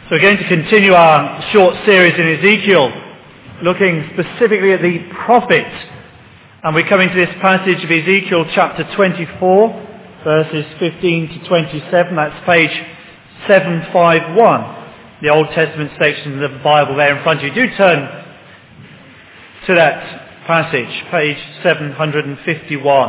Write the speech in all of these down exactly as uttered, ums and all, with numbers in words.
So we're going to continue our short series in Ezekiel, looking specifically at the prophet. And we're coming to this passage of Ezekiel chapter twenty-four, verses fifteen to twenty-seven. That's page seven fifty-one, the Old Testament section of the Bible there in front of you. Do turn to that passage, page seven fifty-one.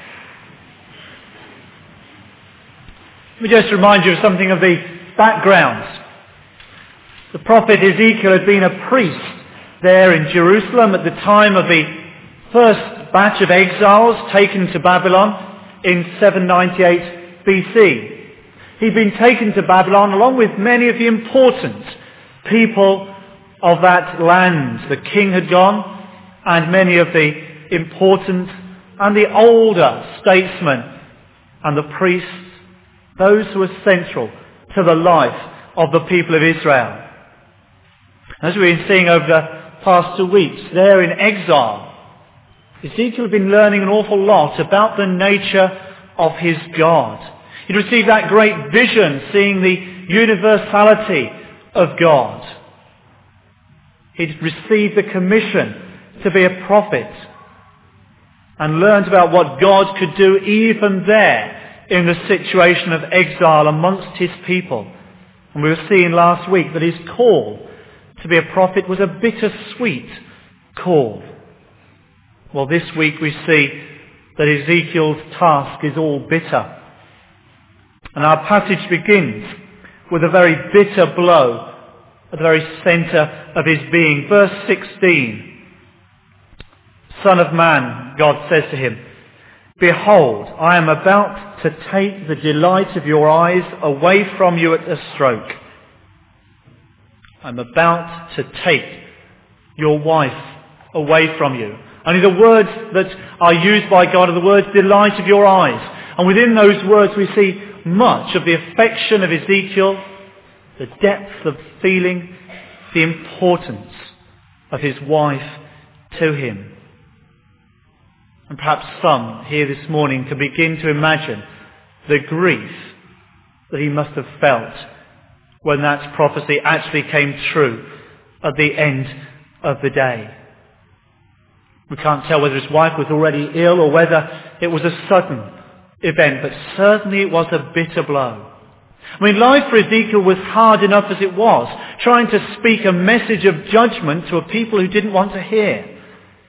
Let me just remind you of something of the background. The prophet Ezekiel had been a priest there in Jerusalem at the time of the first batch of exiles taken to Babylon in seven ninety-eight B C. He'd been taken to Babylon along with many of the important people of that land. The king had gone, and many of the important and the older statesmen and the priests, those who were central to the life of the people of Israel. As we've been seeing over the past two weeks, there in exile, Ezekiel had been learning an awful lot about the nature of his God. He'd received that great vision, seeing the universality of God. He'd received the commission to be a prophet and learned about what God could do even there in the situation of exile amongst his people. And we were seeing last week that his call to be a prophet was a bittersweet call. Well, this week we see that Ezekiel's task is all bitter. And our passage begins with a very bitter blow at the very centre of his being. Verse sixteen. Son of man, God says to him, behold, I am about to take the delight of your eyes away from you at a stroke. I'm about to take your wife away from you. Only the words that are used by God are the words delight of your eyes. And within those words we see much of the affection of Ezekiel, the depth of feeling, the importance of his wife to him. And perhaps some here this morning can begin to imagine the grief that he must have felt when that prophecy actually came true at the end of the day. We can't tell whether his wife was already ill or whether it was a sudden event, but certainly it was a bitter blow. I mean, life for Ezekiel was hard enough as it was, trying to speak a message of judgment to a people who didn't want to hear.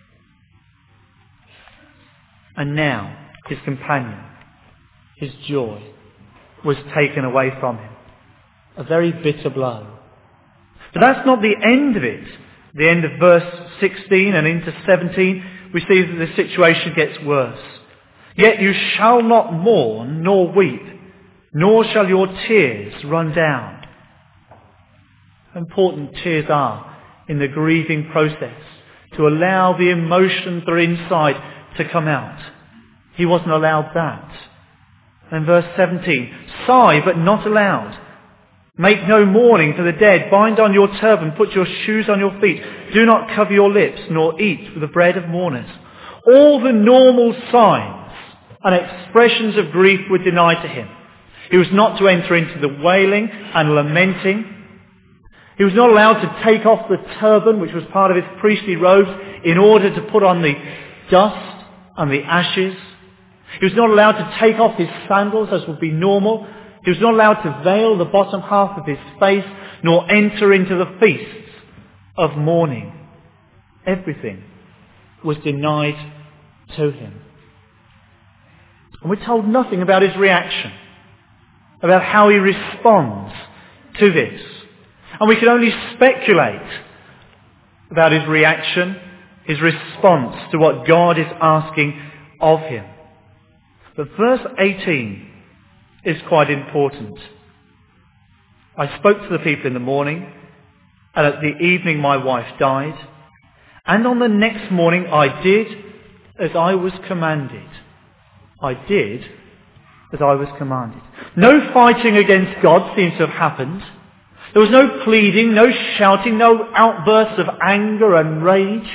And now, his companion, his joy, was taken away from him. A very bitter blow. But that's not the end of it. The end of verse sixteen and into seventeen, we see that the situation gets worse. Yet you shall not mourn nor weep, nor shall your tears run down. How important tears are in the grieving process, to allow the emotions that are inside to come out. He wasn't allowed that. And verse seventeen, sigh but not aloud. Make no mourning for the dead. Bind on your turban. Put your shoes on your feet. Do not cover your lips, nor eat with the bread of mourners. All the normal signs and expressions of grief were denied to him. He was not to enter into the wailing and lamenting. He was not allowed to take off the turban, which was part of his priestly robes, in order to put on the dust and the ashes. He was not allowed to take off his sandals, as would be normal. He was not allowed to veil the bottom half of his face, nor enter into the feasts of mourning. Everything was denied to him. And we're told nothing about his reaction, about how he responds to this. And we can only speculate about his reaction, his response to what God is asking of him. But verse eighteen is quite important. I spoke to the people in the morning, and at the evening my wife died. And on the next morning I did as I was commanded. I did as I was commanded. No fighting against God seems to have happened. There was no pleading, no shouting, no outbursts of anger and rage.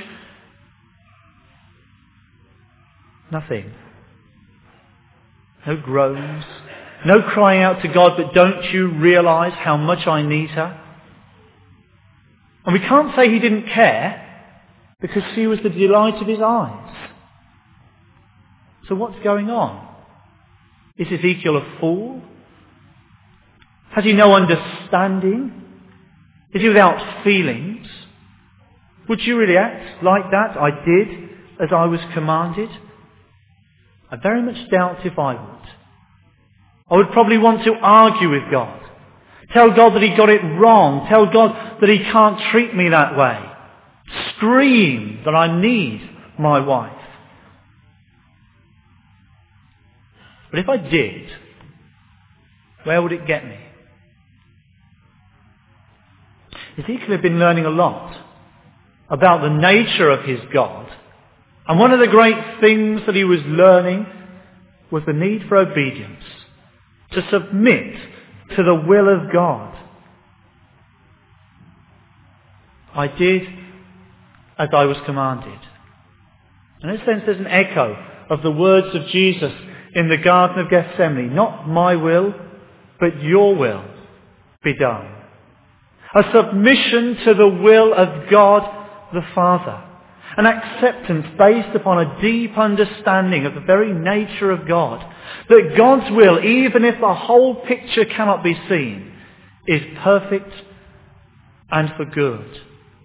Nothing. No groans. No crying out to God, but don't you realise how much I need her? And we can't say he didn't care, because she was the delight of his eyes. So what's going on? Is Ezekiel a fool? Has he no understanding? Is he without feelings? Would you really act like that? I did as I was commanded. I very much doubt if I would. I would probably want to argue with God. Tell God that he got it wrong. Tell God that he can't treat me that way. Scream that I need my wife. But if I did, where would it get me? Ezekiel had been learning a lot about the nature of his God. And one of the great things that he was learning was the need for obedience, to submit to the will of God. I did as I was commanded. In a sense, there's an echo of the words of Jesus in the Garden of Gethsemane. Not my will, but your will be done. A submission to the will of God the Father. An acceptance based upon a deep understanding of the very nature of God. That God's will, even if the whole picture cannot be seen, is perfect and for good.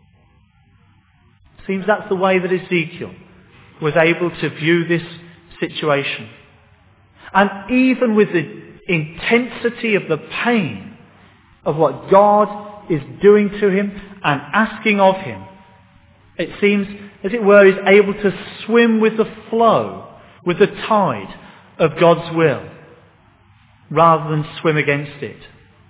Seems that's the way that Ezekiel was able to view this situation. And even with the intensity of the pain of what God is doing to him and asking of him, it seems, as it were, he's able to swim with the flow, with the tide of God's will, rather than swim against it.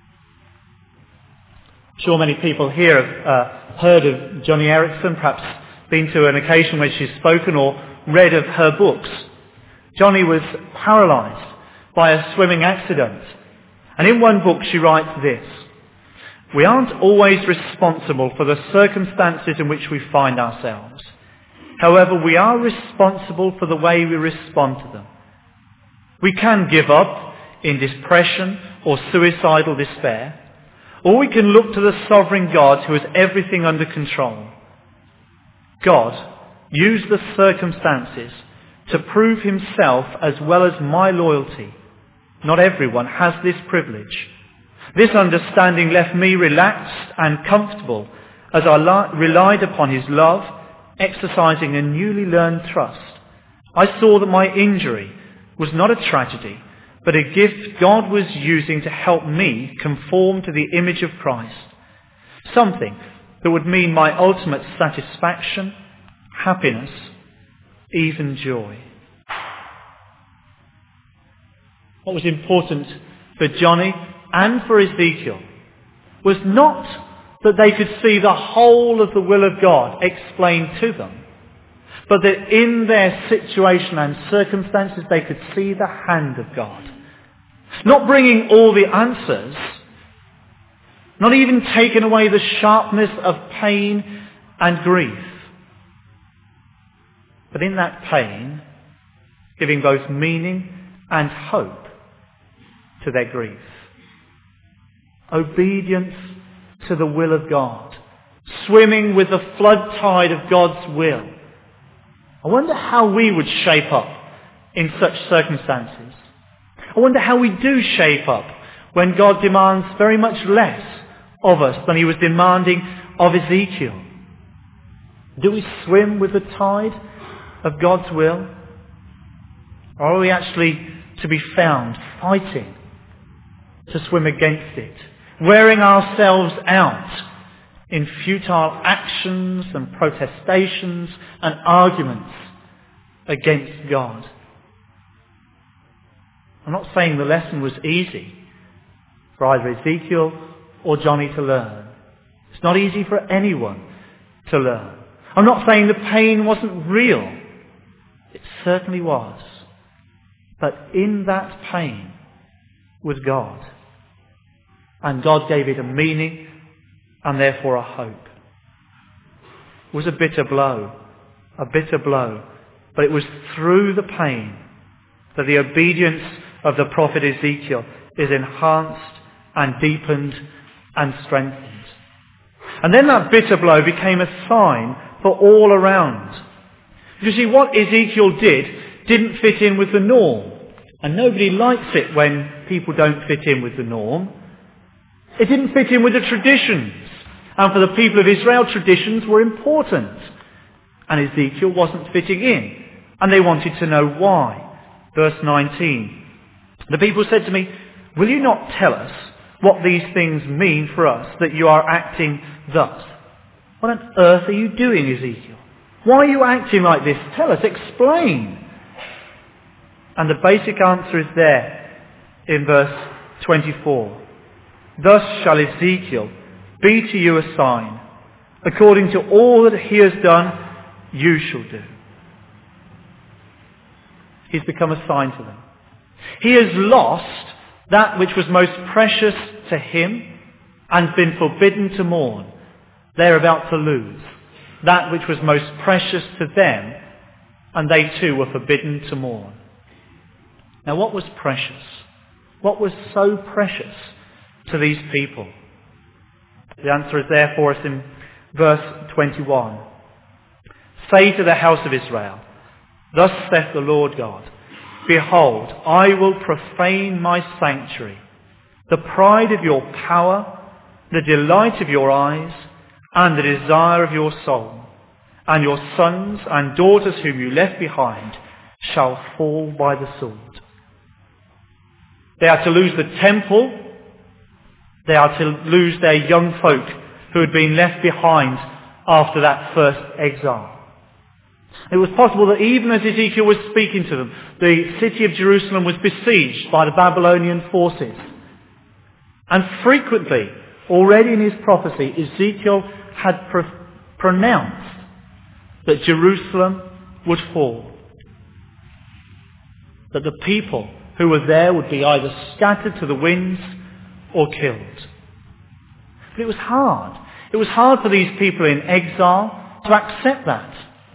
I'm sure many people here have uh, heard of Joni Eareckson, perhaps been to an occasion where she's spoken or read of her books. Joni was paralysed by a swimming accident. And in one book she writes this: "We aren't always responsible for the circumstances in which we find ourselves. However, we are responsible for the way we respond to them. We can give up in depression or suicidal despair, or we can look to the sovereign God who has everything under control. God used the circumstances to prove himself as well as my loyalty. Not everyone has this privilege. This understanding left me relaxed and comfortable as I li- relied upon his love, exercising a newly learned trust. I saw that my injury was not a tragedy, but a gift God was using to help me conform to the image of Christ. Something that would mean my ultimate satisfaction, happiness, even joy." What was important for Joni and for Ezekiel was not that they could see the whole of the will of God explained to them, but that in their situation and circumstances they could see the hand of God. Not bringing all the answers, not even taking away the sharpness of pain and grief, but in that pain, giving both meaning and hope to their grief. Obedience to the will of God. Swimming with the flood tide of God's will. I wonder how we would shape up in such circumstances. I wonder how we do shape up when God demands very much less of us than he was demanding of Ezekiel. Do we swim with the tide of God's will? Or are we actually to be found fighting to swim against it, wearing ourselves out in futile actions and protestations and arguments against God? I'm not saying the lesson was easy for either Ezekiel or Joni to learn. It's not easy for anyone to learn. I'm not saying the pain wasn't real. It certainly was. But in that pain was God. And God gave it a meaning and therefore a hope. It was a bitter blow. A bitter blow. But it was through the pain that the obedience of the prophet Ezekiel is enhanced and deepened and strengthened. And then that bitter blow became a sign for all around. You see, what Ezekiel did didn't fit in with the norm. And nobody likes it when people don't fit in with the norm. It didn't fit in with the traditions. And for the people of Israel, traditions were important. And Ezekiel wasn't fitting in. And they wanted to know why. Verse nineteen. The people said to me, "Will you not tell us what these things mean for us, that you are acting thus?" What on earth are you doing, Ezekiel? Why are you acting like this? Tell us, explain. And the basic answer is there in verse twenty-four. "Thus shall Ezekiel be to you a sign. According to all that he has done, you shall do." He's become a sign to them. He has lost that which was most precious to him and been forbidden to mourn. They're about to lose that which was most precious to them, and they too were forbidden to mourn. Now, what was precious? What was so precious to these people? The answer is there for us in verse twenty-one. "Say to the house of Israel, thus saith the Lord God, Behold, I will profane my sanctuary, the pride of your power, the delight of your eyes, and the desire of your soul. And your sons and daughters whom you left behind shall fall by the sword." They are to lose the temple. They are to lose their young folk who had been left behind after that first exile. It was possible that even as Ezekiel was speaking to them, the city of Jerusalem was besieged by the Babylonian forces. And frequently, already in his prophecy, Ezekiel had pro- pronounced that Jerusalem would fall. That the people who were there would be either scattered to the winds or killed. But it was hard. It was hard for these people in exile to accept that.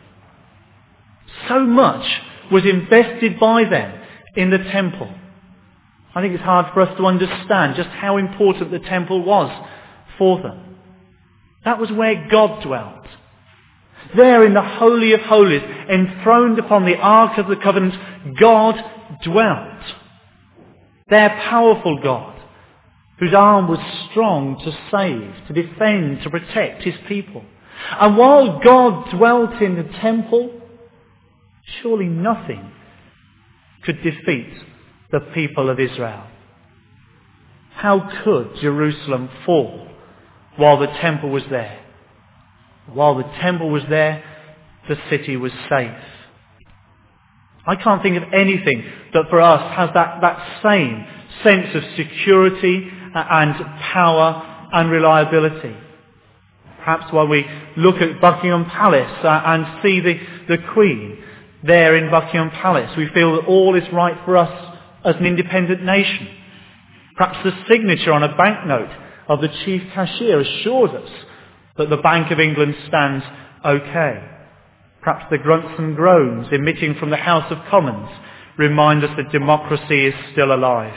So much was invested by them in the temple. I think it's hard for us to understand just how important the temple was for them. That was where God dwelt. There in the Holy of Holies, enthroned upon the Ark of the Covenant, God dwelt. Their powerful God, whose arm was strong to save, to defend, to protect his people. And while God dwelt in the temple, surely nothing could defeat the people of Israel. How could Jerusalem fall while the temple was there? While the temple was there, the city was safe. I can't think of anything that for us has that, that same sense of security and power and reliability. Perhaps while we look at Buckingham Palace and see the, the Queen there in Buckingham Palace, we feel that all is right for us as an independent nation. Perhaps the signature on a banknote of the chief cashier assures us that the Bank of England stands okay. Perhaps the grunts and groans emitting from the House of Commons remind us that democracy is still alive.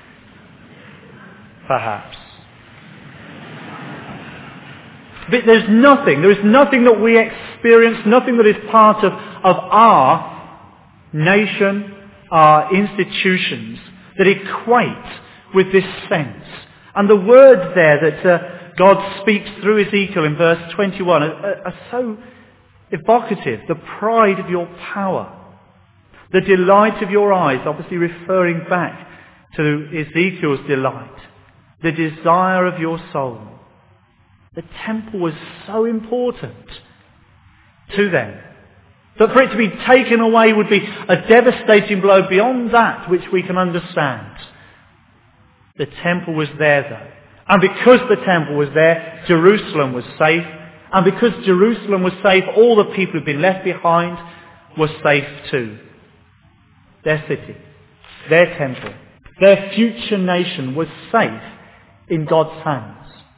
Perhaps. But there's nothing, there is nothing that we experience, nothing that is part of, of our nation, our institutions, that equate with this sense. And the words there that uh, God speaks through Ezekiel in verse twenty-one are, are, are so evocative. The pride of your power, the delight of your eyes, obviously referring back to Ezekiel's delight, the desire of your soul. The temple was so important to them that for it to be taken away would be a devastating blow beyond that which we can understand. The temple was there though. And because the temple was there, Jerusalem was safe. And because Jerusalem was safe, all the people who'd been left behind were safe too. Their city, their temple, their future nation was safe in God's hands.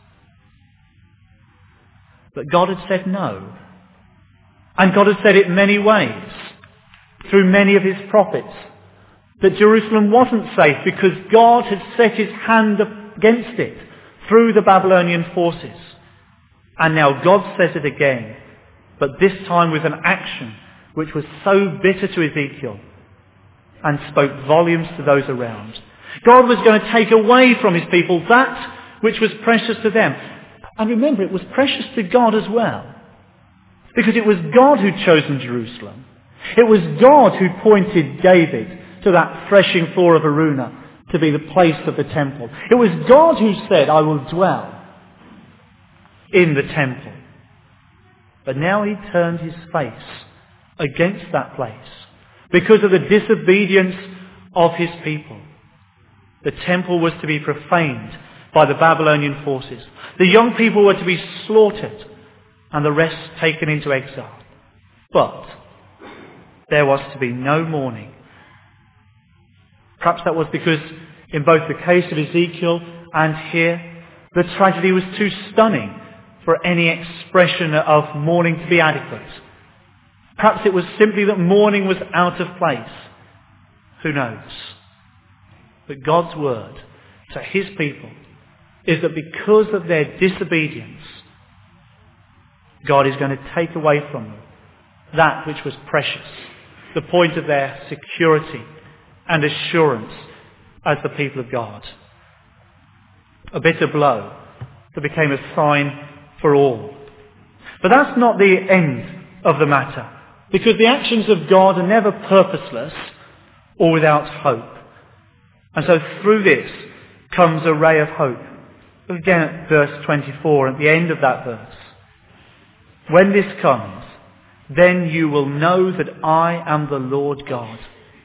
But God had said no. And God had said it many ways, through many of his prophets, that Jerusalem wasn't safe because God had set his hand against it through the Babylonian forces. And now God says it again, but this time with an action which was so bitter to Ezekiel and spoke volumes to those around. God was going to take away from his people that which was precious to them. And remember, it was precious to God as well. Because it was God who'd chosen Jerusalem. It was God who pointed David to that threshing floor of Araunah to be the place of the temple. It was God who said, I will dwell in the temple. But now he turned his face against that place because of the disobedience of his people. The temple was to be profaned by the Babylonian forces. The young people were to be slaughtered and the rest taken into exile. But there was to be no mourning. Perhaps that was because in both the case of Ezekiel and here, the tragedy was too stunning for any expression of mourning to be adequate. Perhaps it was simply that mourning was out of place. Who knows? But God's word to his people is that because of their disobedience, God is going to take away from them that which was precious, the point of their security and assurance as the people of God. A bitter blow that became a sign for all. But that's not the end of the matter, because the actions of God are never purposeless or without hope. And so through this comes a ray of hope. Look again at verse twenty-four, at the end of that verse. When this comes, then you will know that I am the Lord God.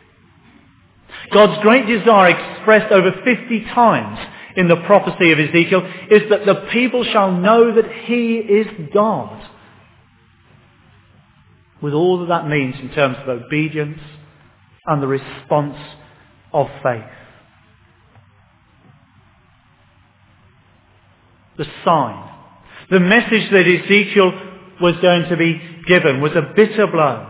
God's great desire, expressed over fifty times in the prophecy of Ezekiel, is that the people shall know that he is God. With all that that means in terms of obedience and the response of faith. The sign, the message that Ezekiel was going to be given was a bitter blow.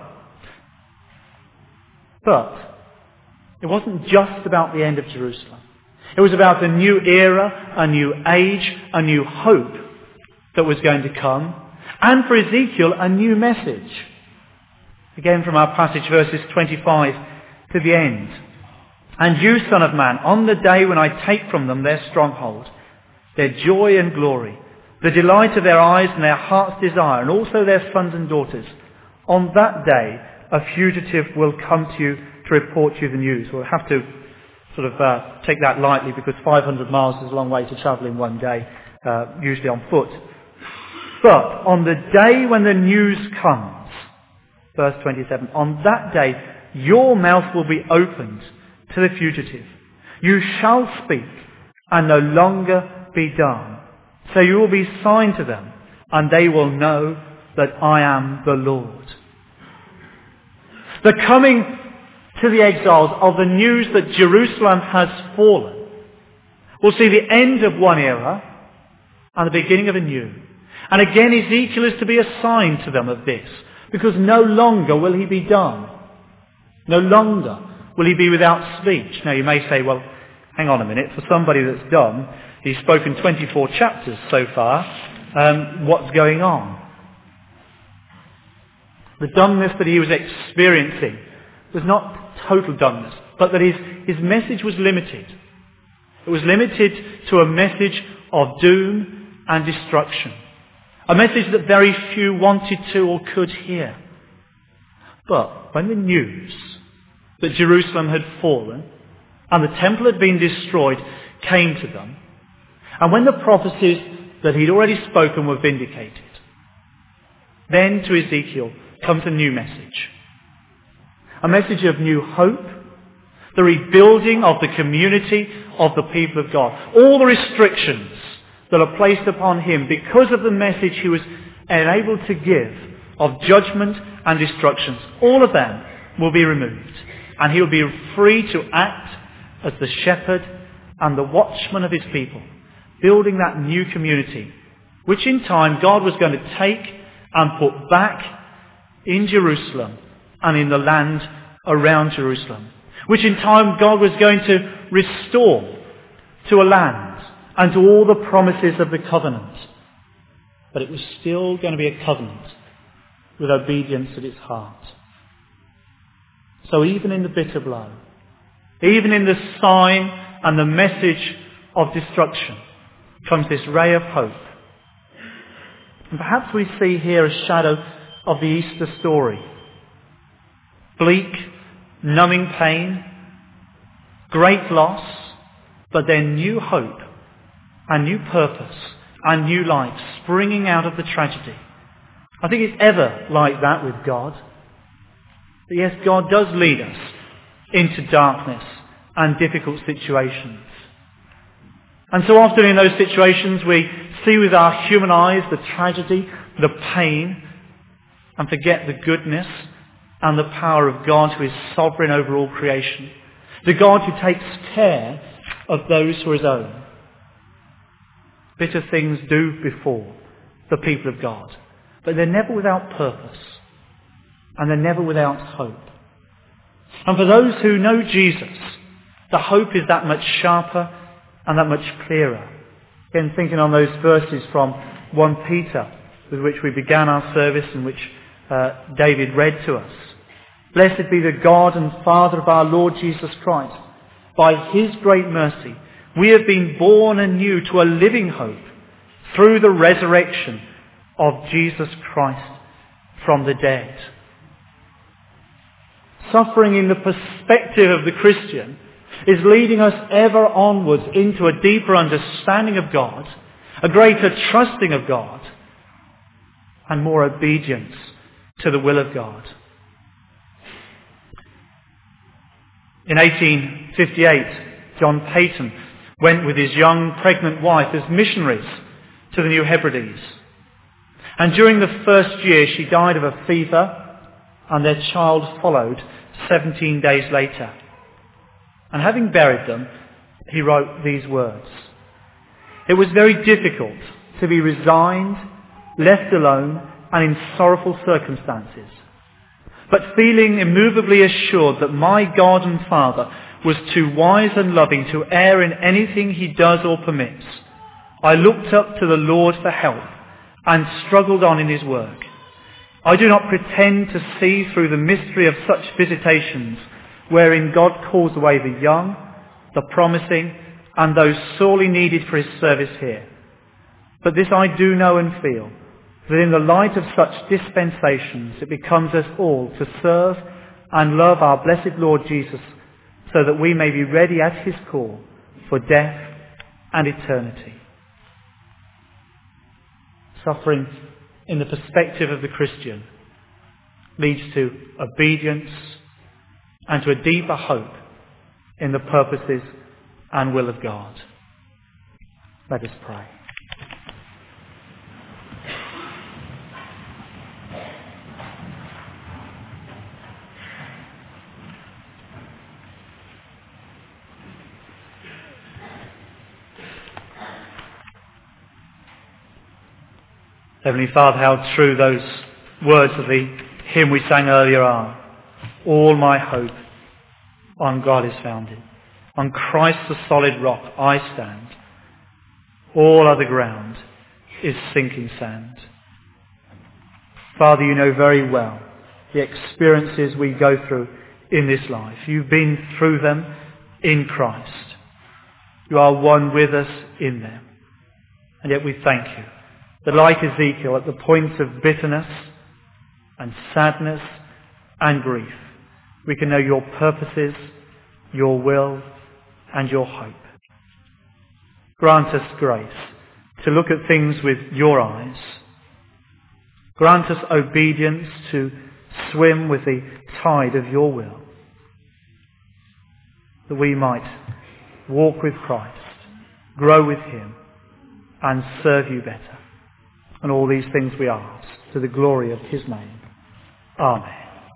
But it wasn't just about the end of Jerusalem. It was about a new era, a new age, a new hope that was going to come. And for Ezekiel, a new message. Again from our passage, verses twenty-five to the end. And you, Son of Man, on the day when I take from them their stronghold, their joy and glory, the delight of their eyes and their heart's desire, and also their sons and daughters, on that day a fugitive will come to you to report to you the news. We'll have to sort of uh, take that lightly, because five hundred miles is a long way to travel in one day, uh, usually on foot. But on the day when the news comes, verse twenty-seven, on that day your mouth will be opened to the fugitive. You shall speak and no longer be dumb. So you will be sign to them, and they will know that I am the Lord. The coming to the exiles of the news that Jerusalem has fallen will see the end of one era and the beginning of a new. And again, Ezekiel is to be a sign to them of this, because no longer will he be dumb. No longer will he be without speech. Now you may say, well, hang on a minute, for somebody that's dumb, he's spoken twenty-four chapters so far. Um, what's going on? The dumbness that he was experiencing was not total dumbness, but that his, his message was limited. It was limited to a message of doom and destruction. A message that very few wanted to or could hear. But when the news that Jerusalem had fallen and the temple had been destroyed came to them, and when the prophecies that he'd already spoken were vindicated, then to Ezekiel comes a new message. A message of new hope, the rebuilding of the community of the people of God. All the restrictions that are placed upon him because of the message he was enabled to give of judgment and destructions, all of them will be removed. And he will be free to act as the shepherd and the watchman of his people, building that new community, which in time God was going to take and put back in Jerusalem and in the land around Jerusalem, which in time God was going to restore to a land and to all the promises of the covenant. but it was still going to be a covenant with obedience at its heart. So even in the bitter blow, even in the sign and the message of destruction, comes this ray of hope. And perhaps we see here a shadow of the Easter story. Bleak, numbing pain, great loss, but then new hope and new purpose and new life springing out of the tragedy. I think it's ever like that with God. But yes, God does lead us into darkness and difficult situations. And so often in those situations we see with our human eyes the tragedy, the pain, and forget the goodness and the power of God who is sovereign over all creation. The God who takes care of those who are his own. Bitter things do befall the people of God, but they're never without purpose, and they're never without hope. And for those who know Jesus, the hope is that much sharper and that much clearer. Again, thinking on those verses from First Peter, with which we began our service and which uh, David read to us. Blessed be the God and Father of our Lord Jesus Christ. By his great mercy, we have been born anew to a living hope through the resurrection of Jesus Christ from the dead. Suffering in the perspective of the Christian is leading us ever onwards into a deeper understanding of God, a greater trusting of God, and more obedience to the will of God. In eighteen fifty-eight, John Peyton went with his young pregnant wife as missionaries to the New Hebrides. And during the first year she died of a fever, and their child followed seventeen days later. And having buried them, he wrote these words. It was very difficult to be resigned, left alone, and in sorrowful circumstances. But feeling immovably assured that my God and Father was too wise and loving to err in anything he does or permits, I looked up to the Lord for help and struggled on in his work. I do not pretend to see through the mystery of such visitations wherein God calls away the young, the promising, and those sorely needed for his service here. But this I do know and feel, that in the light of such dispensations it becomes us all to serve and love our blessed Lord Jesus, so that we may be ready at his call for death and eternity. Suffering in the perspective of the Christian leads to obedience and to a deeper hope in the purposes and will of God. Let us pray. Heavenly Father, how true those words of the hymn we sang earlier are. All my hope on God is founded. On Christ the solid rock I stand. All other ground is sinking sand. Father, you know very well the experiences we go through in this life. You've been through them in Christ. You are one with us in them. And yet we thank you that, like Ezekiel, at the point of bitterness and sadness and grief, we can know your purposes, your will, and your hope. Grant us grace to look at things with your eyes. Grant us obedience to swim with the tide of your will, that we might walk with Christ, grow with him, and serve you better. And all these things we ask to the glory of his name. Amen.